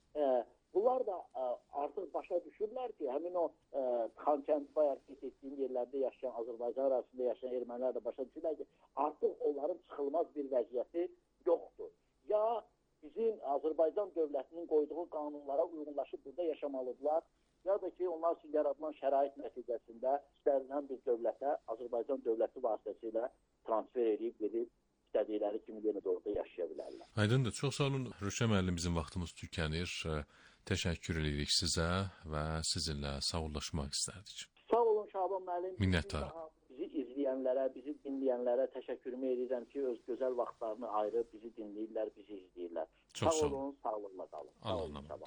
bunlar da artıq başa düşürlər ki, həmin o Xankəndi bayaq qeyd etdiyim yerlərdə yaşayan, Azərbaycan arasında yaşayan ermənilər də başa düşürlər ki, artıq onların çıxılmaz bir vəziyyəti yoxdur. Ya bizim Azərbaycan dövlətinin qoyduğu qanunlara uyğunlaşıb burada yaşamalıdırlar, ya da ki, onlar üçün yaradılan şərait nəticəsində istənilən bir dövlətə Azərbaycan dövləti vasitəsilə transfer edib, gedib, istədikləri kimi yenə də orada yaşaya bilərlər. Aydındır. Çox sağ olun. Rövşən müəllim, bizim vaxtımız tükənir. Təşəkkür edirik sizə və sizinlə sağollaşmaq istərdik. Sağ olun Şaban müəllim. Minnətdarım. Bizi izləyənlərə, bizi dinləyənlərə təşəkkürümü edirəm ki, öz gözəl vaxtlarını ayırıb bizi dinləyirlər, bizi izləyirlər. Çox sağ olun, sağlıqla qalın. Allah'a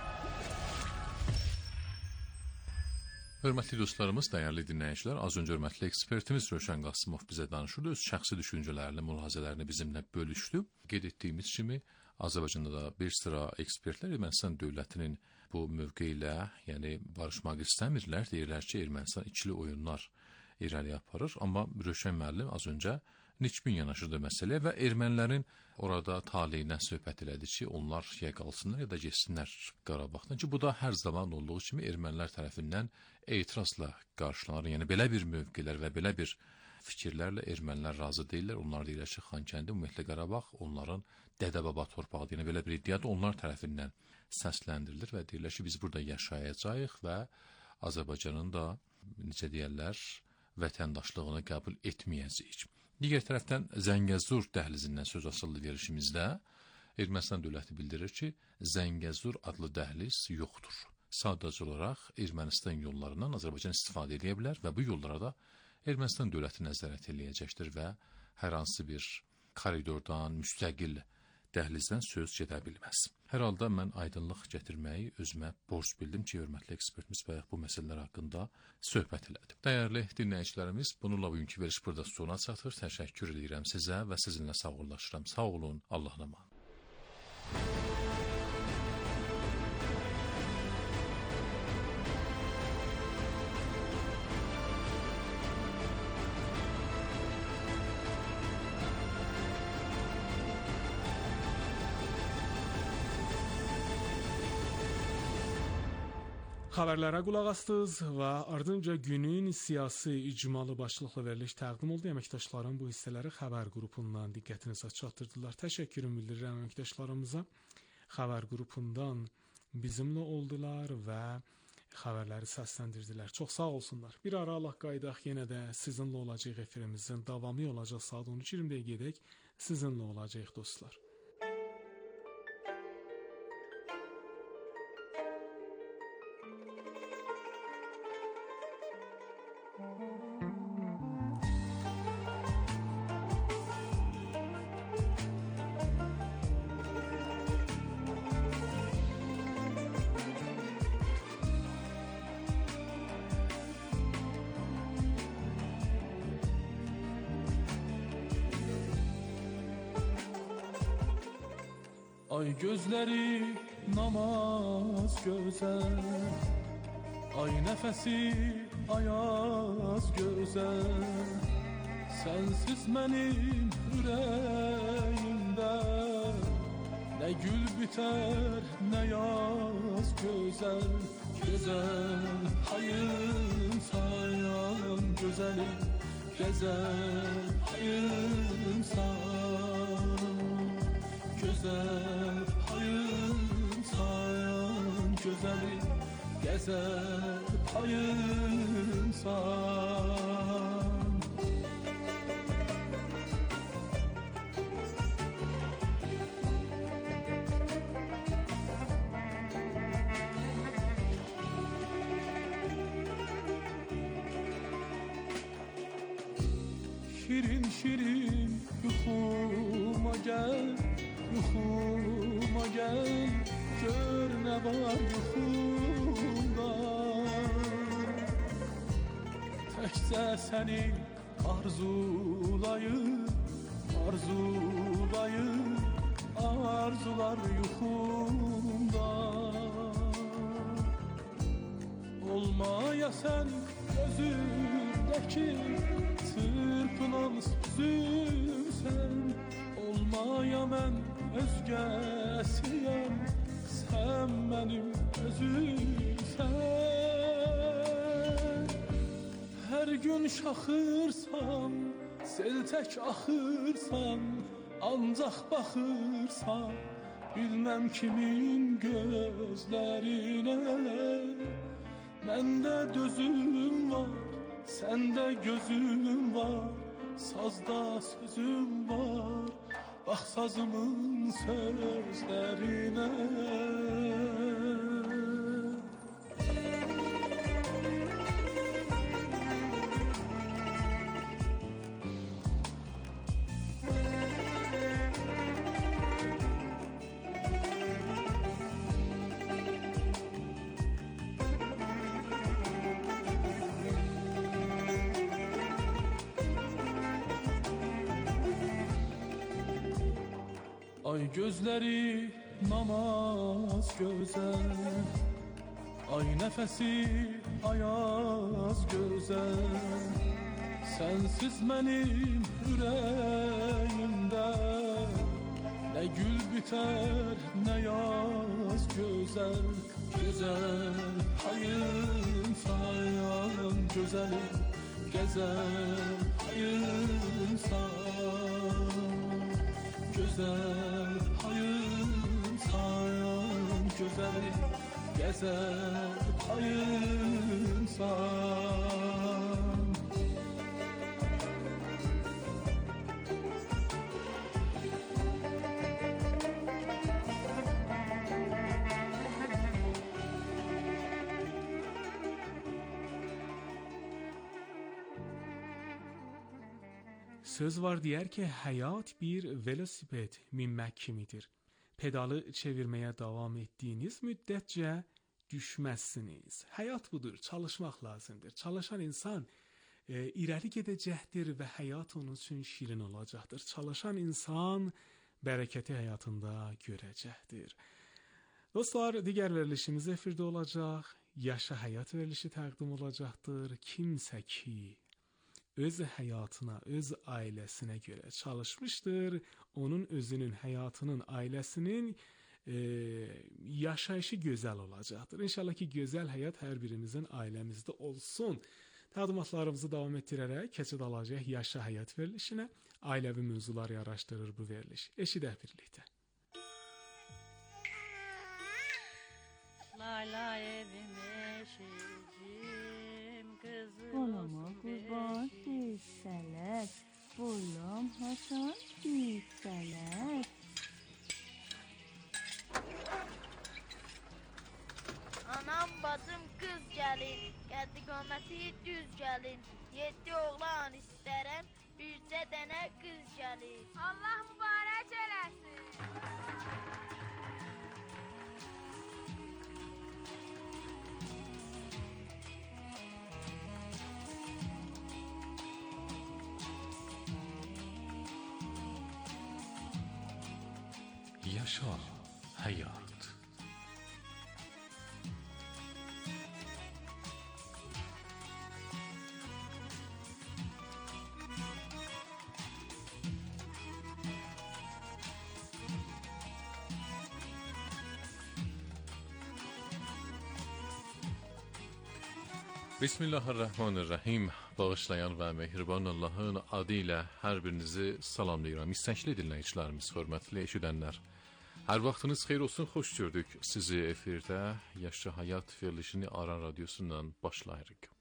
Hörmətli dostlarımız, dəyərli dinləyicilər, az öncə hörmətli ekspertimiz Rövşən Qasımov bizə danışırdı, öz şəxsi düşüncələrini, mülahizələrini bizimlə bölüşdü. Qeyd etdiyimiz kimi, Azərbaycanda da bir sıra ekspertlər Ermənistan dövlətinin bu mövqeyi ilə, yəni barışmaq istəmirlər, deyirlər ki, Ermənistan ikili oyunlar irəli aparır, amma Rövşən müəllim az öncə nikbin yanaşırdı məsələyə və ermənilərin orada taleyinə söhbət elədi ki, onlar ya qalsınlar ya da geçsinlər Qarabağdan ki, bu da hər zaman olduğu kimi ermənilər tərəfindən etirazla qarşılanır. Yəni belə bir mövqelər və belə bir fikirlərlə ermənilər razı deyirlər. Onlar deyirlər ki, Xankəndi, ümumiyyətlə Qarabağ onların dədə-baba torpağıdır. Yəni belə bir iddia da onlar tərəfindən səsləndirilir və deyirlər ki, biz burada yaşayacağıq və Azərbaycanın da, necə deyərlər, vətəndaşlığını qəbul etməyəcəyik. Digər tərəfdən Zəngəzur dəhlizindən söz açıldı verişimizdə. Ermənistan dövləti bildirir ki, Zəngəzur adlı dəhliz yoxdur. Sadəcə olaraq Ermənistan yollarından Azərbaycan istifadə edə bilər və bu yollara da Ermənistan dövləti nəzarət eləyəcəkdir və hər hansı bir koridordan, müstəqil dəhlizdən söz gedə bilməz. Hər halda mən aydınlıq gətirməyi özümə borc bildim ki, hörmətli ekspertimiz bayaq bu məsələlər haqqında söhbət elədi. Dəyərli dinləyicilərimiz, bununla bugünkü veriş burada sona çatır. Təşəkkür edirəm sizə və sizinlə sağollaşıram. Sağ olun, Allah'a emanet. Xəbərlərə qulaq astınız və ardınca günün siyasi icmalı başlıqla veriliş təqdim oldu. Əməkdaşların bu hissələri xəbər qrupundan diqqətinizə çatdırdılar. Təşəkkürümü bildirirəm əməkdaşlarımıza. Xəbər qrupundan bizimlə oldular və xəbərləri səsləndirdilər. Çox sağ olsunlar. Bir ara Allah qaydaq, yenə də sizinlə olacaq efirimizin davamı olacaq. Saat 13:20-də gedək. Sizinlə olacaq dostlar. Ay gözleri namaz güzel, ay nefesi ayaz güzel. Sensiz benim yüreğimde ne gül biter ne yaz güzel. Güzel hayır sayan güzelim, güzel hayır sayan. Güzel hayır sayan güzelim, gezer hayır sayan. Şirin şirin yuxuma gel, yuxuma gel, gör ne var yuxumda. Təkcə səni arzulayır, arzulayır, arzular yuxumda. Olmaya sen gözümdəki çırpınan sözümsən. Olmaya mən özgəsiyəm, sən mənim özümsən. Hər gün şaxırsan, sel tək axırsan, ancaq baxırsan, bilməm kimin gözlərinə. Məndə dözüm var, səndə gözüm var, sazda sözüm var, bax sazımın sözlərinə. Ay gözleri namaz güzel, ay nefesi ayaz güzel. Sensiz benim yüreğimde ne gül biter ne yaz güzel. Güzel hayır sayan güzelim, gezer hayır sayan. Güzel hayır sayan güzelim, gezer hayır sayan. Söz var deyər ki, həyat bir velosiped minmək kimidir. Pedalı çevirməyə davam etdiyiniz müddətcə düşməzsiniz. Həyat budur, çalışmaq lazımdır. Çalışan insan irəli gedəcəkdir və həyat onun üçün şirin olacaqdır. Çalışan insan bərəkəti həyatında görəcəkdir. Dostlar, digər verilişimiz efirdə olacaq. Yaşa həyat verilişi təqdim olacaqdır. Kimsə ki öz həyatına, öz ailəsinə görə çalışmışdır, onun özünün, həyatının, ailəsinin yaşayışı gözəl olacaqdır. İnşallah ki, gözəl həyat hər birimizin ailəmizdə olsun. Təqdimatlarımızı davam etdirərək keçid alacaq yaşa həyat verilişinə. Ailəvi mövzuları araşdırır bu veriliş. Eşidək birlikdə. Lay evim eşicim kızım. Balama qurban desələr, boyam haçan desələr. Anam bacım qız gəlin, qəddi qaməti düz gəlin. 7 oğlan istərəm, bircə dənə qız gəlin. Allah mübarək eləsin. Yaşa həyat. Bismillahirrahmanirrahim. Bağışlayan və mehriban Allahın adı ilə hər birinizi salamlayıram. İstəkli dinləyicilərimiz, hörmətli eşidənlər. Hər vaxtınız xeyir olsun, xoş gördük sizi efirdə. Yaşa həyat verilişini Aran radiosundan başlayırıq.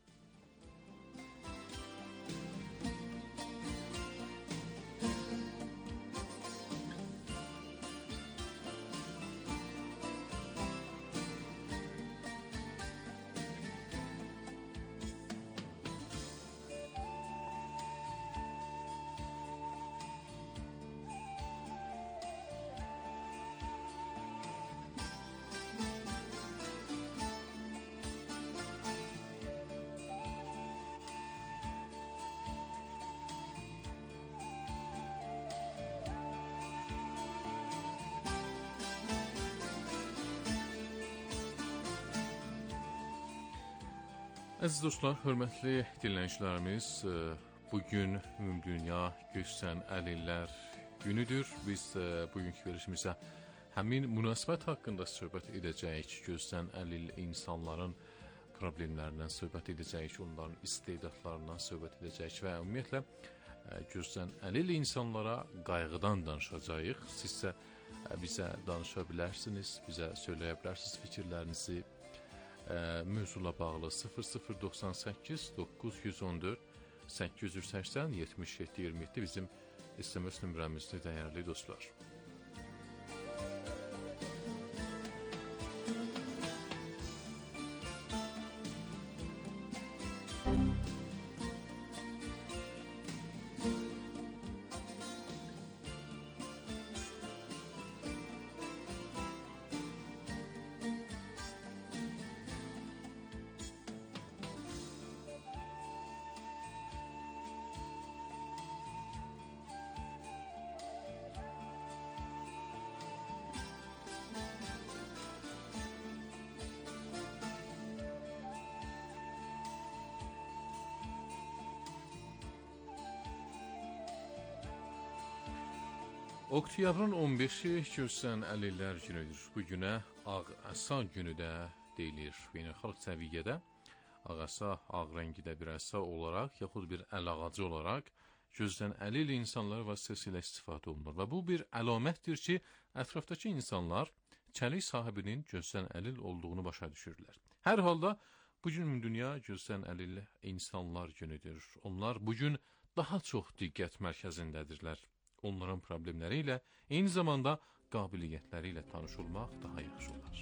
Əziz dostlar, hörmətli dinləyicilərimiz, bugün Ümumdünya Göçsən Əlillər günüdür. Biz bugünkü verilişimizdə həmin münasibət haqqında söhbət edəcəyik. Göçsən əlil insanların problemlərindən söhbət edəcəyik, onların istedadlarından söhbət edəcəyik və ümumiyyətlə göçsən əlil insanlara qayğıdan danışacağıq. Sizsə bizə danışa bilərsiniz, bizə söyləyə bilərsiniz fikirlərinizi. Mövzula bağlı 0098 914 880 77 27 bizim SMS nömrəmizdir, dəyərli dostlar. Oktyabrın 15-i Göçsən Əlillər günüdür. Bu günə Ağ-Əsa günü də deyilir. Beynəlxalq səviyyədə Ağ-Əsa, ağ rəngidə bir əsa olaraq, yaxud bir əl ağacı olaraq göçsən əlil insanlar vasitəsilə istifadə olunur. Və bu bir əlamətdir ki, ətrafdakı insanlar çəlik sahibinin göçsən əlil olduğunu başa düşürlər. Hər halda, bugün dünya göçsən əlil insanlar günüdür. Onlar bugün daha çox diqqət mərkəzindədirlər. Onların problemləri ilə, eyni zamanda qabiliyyətləri ilə tanış olmaq daha yaxşı olar.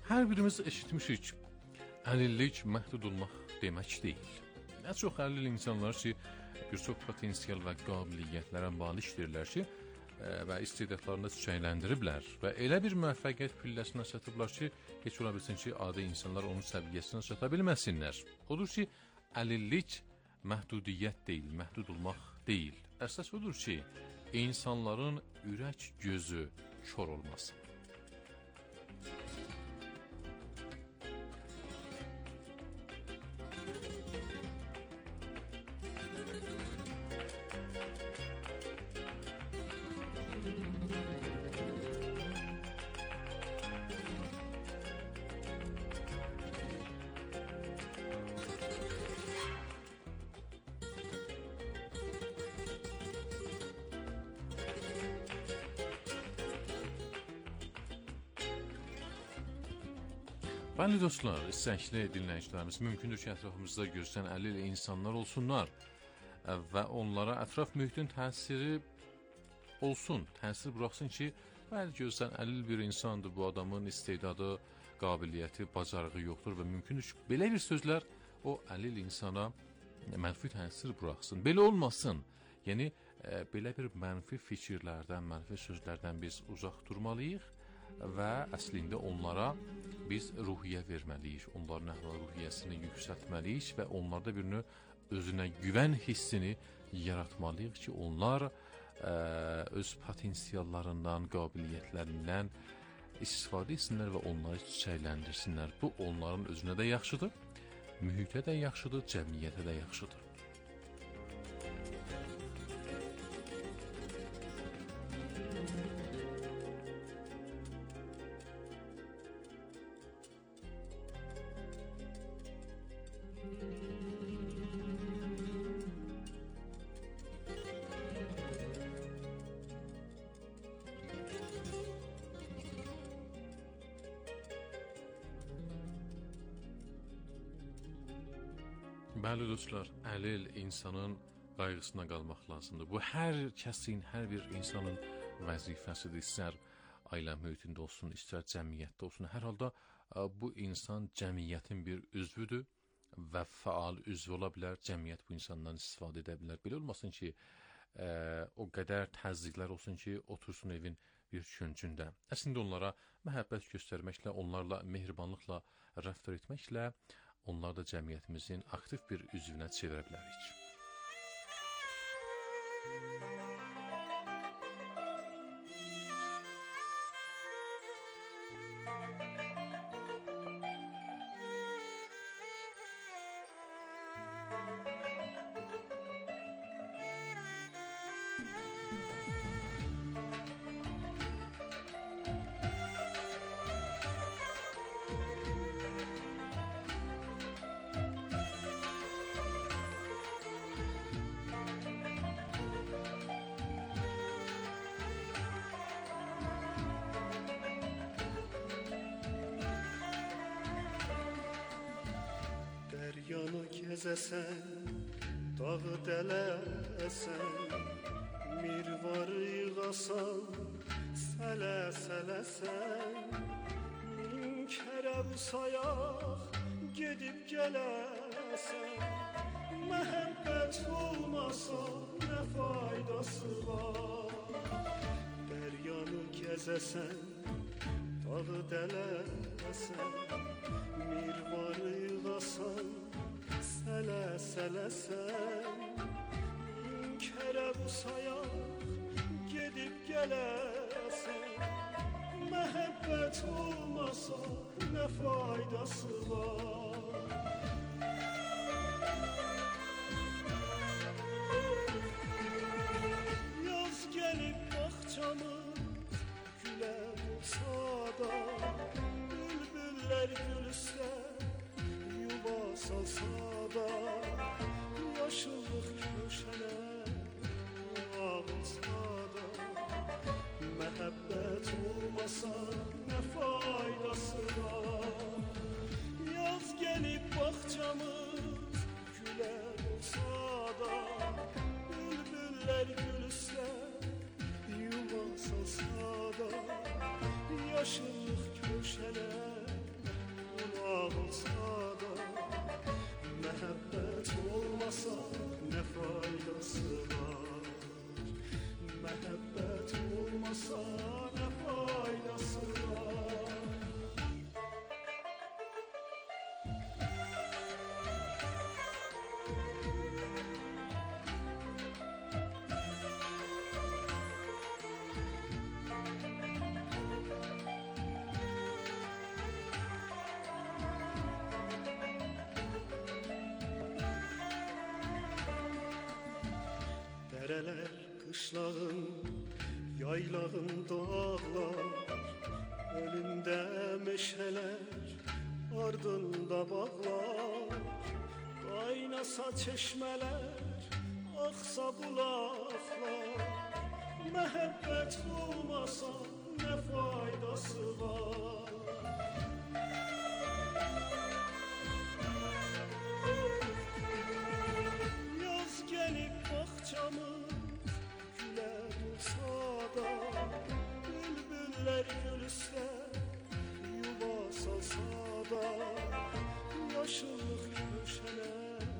Hər birimiz eşitmişik, əlillik məhdud olmaq demək deyil. Nə çox əlil insanlar ki, bir çox potensial və qabiliyyətlərə malikdirlər ki, və istedadlarını çiçəkləndiriblər və elə bir müvəffəqiyyət pilləsinə çatıblar ki, heç ola bilsin ki, adi insanlar onun səviyyəsinə çata bilməsinlər. Odur ki, əlillik məhdudiyyət deyil, məhdud olmaq deyil. Əsas odur ki, insanların ürək gözü kör olması. Bəli dostlar, istəkli dinləyicilərimiz, mümkündür ki, ətrafımızda görsən əlil insanlar olsunlar və onlara ətraf mühitin təsiri olsun, təsir buraxsın ki, bəli görsən əlil bir insandır, bu adamın istedadı, qabiliyyəti, bacarığı yoxdur və mümkündür ki, belə bir sözlər o əlil insana mənfi təsir buraxsın. Belə olmasın, yəni belə bir mənfi fikirlərdən, mənfi sözlərdən biz uzaq durmalıyıq və əslində onlara biz ruhiyyə verməliyik, onların əhval-ruhiyyəsini yüksəltməliyik və onlarda bir özünə güvən hissini yaratmalıyıq ki, onlar öz potensiallarından, qabiliyyətlərindən istifadə etsinlər və onları çiçəkləndirsinlər. Bu, onların özünə də yaxşıdır, mühitə də yaxşıdır, cəmiyyətə də yaxşıdır. Bəli dostlar, əlil insanın qayğısına qalmaq lazımdır. Bu, hər kəsin, hər bir insanın vəzifəsidir. İstər ailə mühitində olsun, istər cəmiyyətdə olsun. Hər halda bu insan cəmiyyətin bir üzvüdür və fəal üzv ola bilər. Cəmiyyət bu insandan istifadə edə bilər. Belə olmasın ki, o qədər təzyiqlər olsun ki, otursun evin bir küncündə. Əslində onlara məhəbbət göstərməklə, onlarla mehribanlıqla rəftar etməklə onlar da cəmiyyətimizin aktiv bir üzvünə çevirə bilərik. Yanı gezəsən, dağı dələsən, mirvarı yığasan, sələ-sələsən, min kərə sayaq, gedib gələsən, məhəbbət olmasa, nə faydası var? Dəryanı gezəsən, dağı dələsən, mirvarı yığasan, sələ-sələsən, min kərə sayaq, gedib gələsən, məhəbbət olmasa, nə faydası var? Yaz gəlib baxçamız gülə olsa da, bülbüllər gülsə, yuva salsa da, yaşıllıq köşənə ağılsa da, məhəbbət olmasa nə faydası var? Yaz gəlib baxçamız gülər olsa da, bülbüllər gülsə, yuva salsa da, yaşıllıq köşənə Tepeler, kışlağın, yaylağın dağlar, önünde meşeler, ardında bağlar. Qaynasa çeşmeler, axsa bulaqlar. Məhəbbət olmasa nə faydası var? Yaz gəlib bağçamız gülər olsa da, bülbüllər gülüşlər yuva salsa da, yaşıllıq köşələr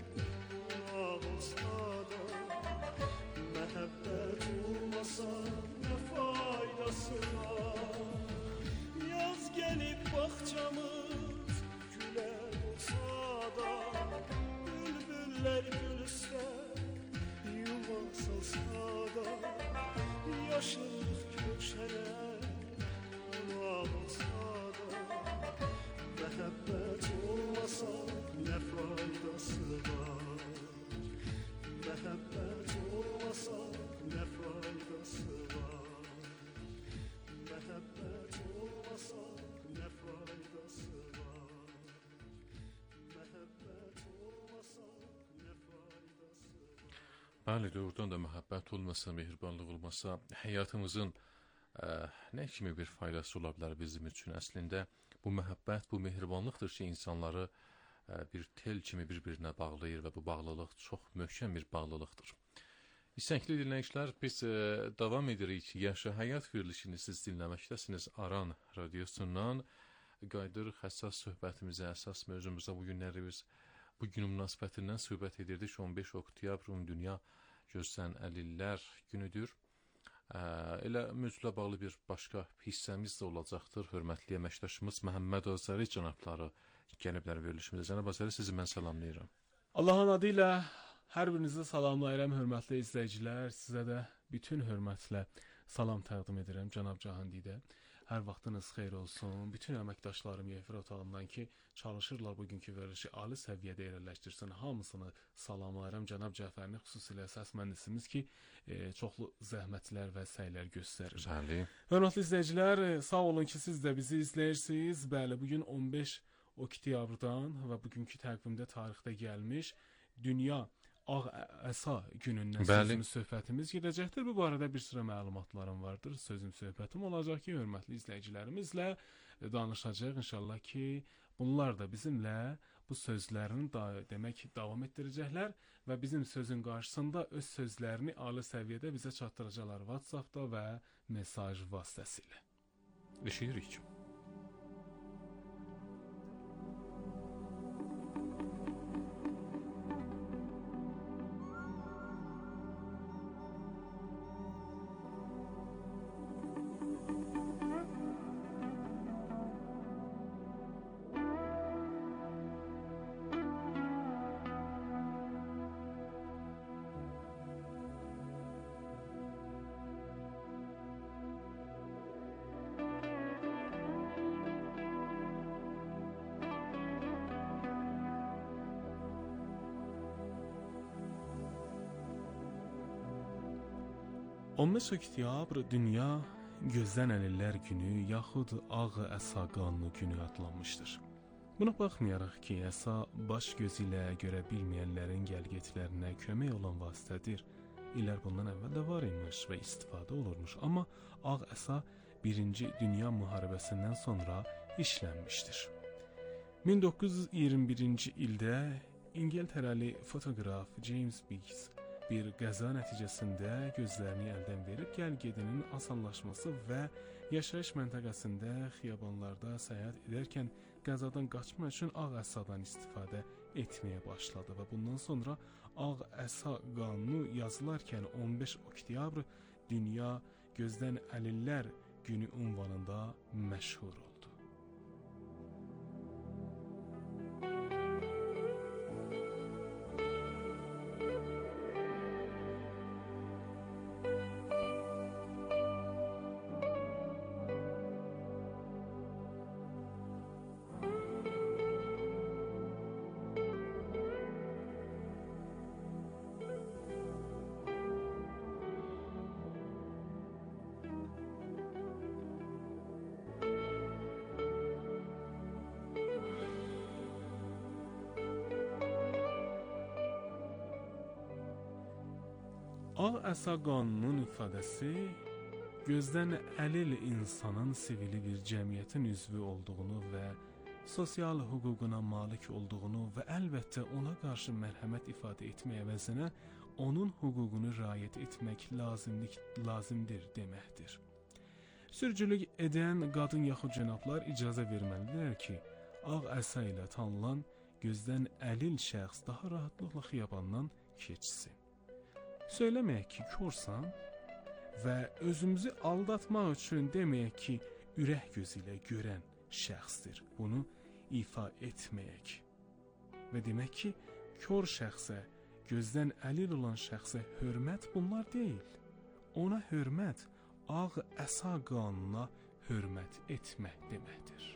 olsa da, məhəbbət olmasa nə faydası var? Yaz gəlib bağçamız gülər olsa da, bülbüllər gülüşlər yuva salsa da, yaşıllıq köşələr olsa da, məhəbbət olmasa nə faydası var? Məhəbbət olmasa nə faydası var? Məhəbbət olmasa nə faydası var? Məhəbbət olmasa nə faydası var? Bəli, doğrudan da məhəbbət olmasa, mehribanlıq olmasa həyatımızın nə kimi bir faydası ola bilər bizim üçün? Əslində bu məhəbbət, bu mehribanlıqdır ki, insanları bir tel kimi bir-birinə bağlayır və bu bağlılıq çox möhkəm bir bağlılıqdır. İstəkli dinləyicilər, biz davam edirik. Yaşa Həyat verilişini siz dinləməkdəsiniz Aran radiosundan. Qayıdırıq həssas söhbətimizə, əsas mövzumuza. Bu günləri biz bu günün münasibətindən söhbət edirdik. 15 oktyabr Dünya Gözdən Əlillər günüdür. Elə mövzuya bağlı bir başqa hissəmiz də olacaqdır. Hörmətli əməkdaşımız Məhəmməd Azəri cənabları gəliblər verilişimizə. Cənab Azəri, sizi mən salamlayıram. Allahın adı ilə hər birinizi salamlayıram, hörmətli izləyicilər. Sizə də bütün hörmətlə salam təqdim edirəm, cənab Cahandidə. Hər vaxtınız xeyir olsun. Bütün əməkdaşlarım efir otağından ki, çalışırlar bugünkü verilişi ali səviyyədə irəliləşdirsin. Hamısını salamlayıram. Cənab Cəfərini xüsusilə səs mühəndisimiz ki, çoxlu zəhmətlər və səylər göstərir. Hörmətli izləyicilər, sağ olun ki, siz də bizi izləyirsiniz. Bəli, bugün 15 oktyabrdan və bugünkü təqvimdə tarixdə gəlmiş Dünya Ağ Əsa günündən sözüm söhbətimiz gedəcəkdir. Bu barədə bir sıra məlumatlarım vardır. Sözüm söhbətim olacaq ki, hörmətli izləyicilərimizlə danışacaq inşallah ki, bunlar da bizimlə bu sözlərini demək davam etdirəcəklər və bizim sözün qarşısında öz sözlərini ali səviyyədə bizə çatdıracaqlar WhatsApp-da və mesaj vasitəsilə. Eşidirik. «15 oktyabr Dünya Gözdən Əlillər günü yaxud Ağ Əsa qanunu günü adlanmışdır. Buna baxmayaraq ki, əsa baş gözü ilə görə bilməyənlərin gəlgetlərinə kömək olan vasitədir. İllər bundan əvvəl də var imiş və istifadə olurmuş, amma Ağ Əsa 1-ci Dünya müharibəsindən sonra işlənmişdir. 1921-ci ildə İngiltərəli fotoqraf James Biggs bir qəza nəticəsində gözlərini əldən verib gəlgedinin asanlaşması və yaşayış məntəqəsində xiyabanlarda səyahət edərkən qəzadan qaçmaq üçün ağ əsadan istifadə etməyə başladı və bundan sonra Ağ Əsa qanunu yazılarkən 15 oktyabr Dünya Gözdən Əlillər günü ünvanında məşhur oldu. Ağ əsa qanunun ifadəsi gözdən əlil insanın sivili bir cəmiyyətin üzvü olduğunu və sosial hüququna malik olduğunu və əlbəttə ona qarşı mərhəmət ifadə etmək əvəzinə onun hüququnu riayət etmək lazımdır deməkdir. Sürücülük edən qadın yaxud cənablar icazə verməlidirlər ki, ağ əsa ilə tanınan gözdən əlil şəxs daha rahatlıqla xiyabandan keçsin. Söyləməyək ki, korsan və özümüzü aldatmaq üçün deməyək ki, ürək gözü ilə görən şəxsdir. Bunu ifa etməyək. Və demək ki, kör şəxsə, gözdən əlil olan şəxsə hörmət bunlar deyil. Ona hörmət, ağ əsa qanununa hörmət etmək deməkdir.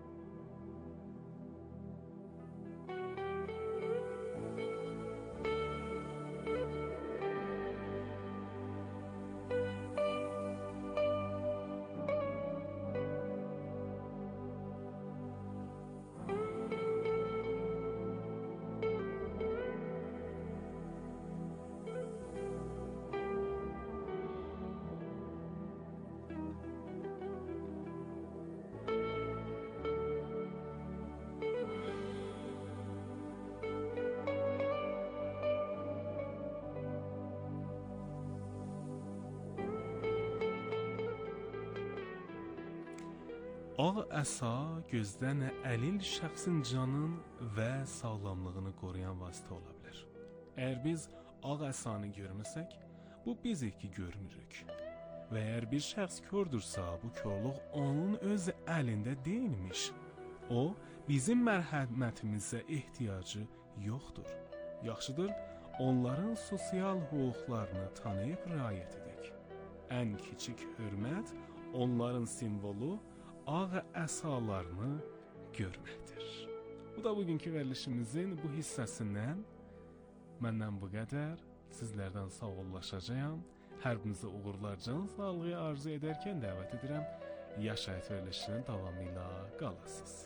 Ağ əsa gözdən əlil şəxsin canın və sağlamlığını qoruyan vasitə ola bilər. Əgər biz ağ əsanı görməsək, bu bizik ki görmürük. Və əgər bir şəxs kördürsə, bu körlük onun öz əlində deyilmiş. O, bizim mərhəmətimizə ehtiyacı yoxdur. Yaxşıdır, onların sosial hüquqlarını tanıyıb riayət edək. Ən kiçik hörmət, onların simvolu, ağ əsalarını görməkdir. Bu da bugünkü verilişimizin bu hissəsindən. Məndən bu qədər. Sizlərdən sağollaşacağam. Hər birinizə uğurlar, can sağlığı arzu edərkən dəvət edirəm. Yaşayət verilişinin davamıyla qalasınız.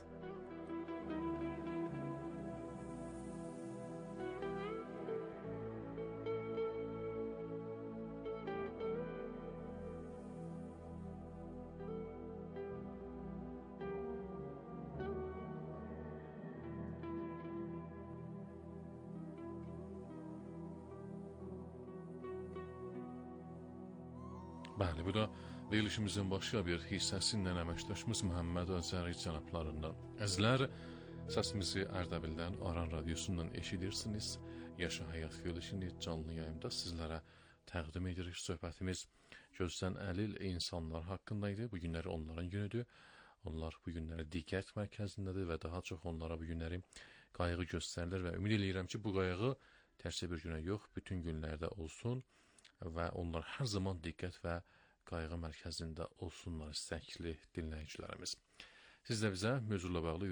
Bəli, bu da verilişimizin başqa bir hissəsindən əməkdaşımız Məhəmməd Özəri cənablarından. Əzlər, səsimizi Ərdəbildən, Aran radiosundan eşidirsiniz. Yaşa həyat verilişini canlı yayımda sizlərə təqdim edirik. Söhbətimiz gözdən əlil insanlar haqqındaydı. Bu günləri onların günüdür. Onlar bu günləri diqqət mərkəzindədir və daha çox onlara bu günləri qayğı göstərilir və ümid edirəm ki, bu qayğı təkcə bir günə yox, bütün günlərdə olsun və onlar hər zaman diqqət və qayğı mərkəzində olsunlar istəkli dinləyicilərimiz. Siz də bizə mövzuyla bağlı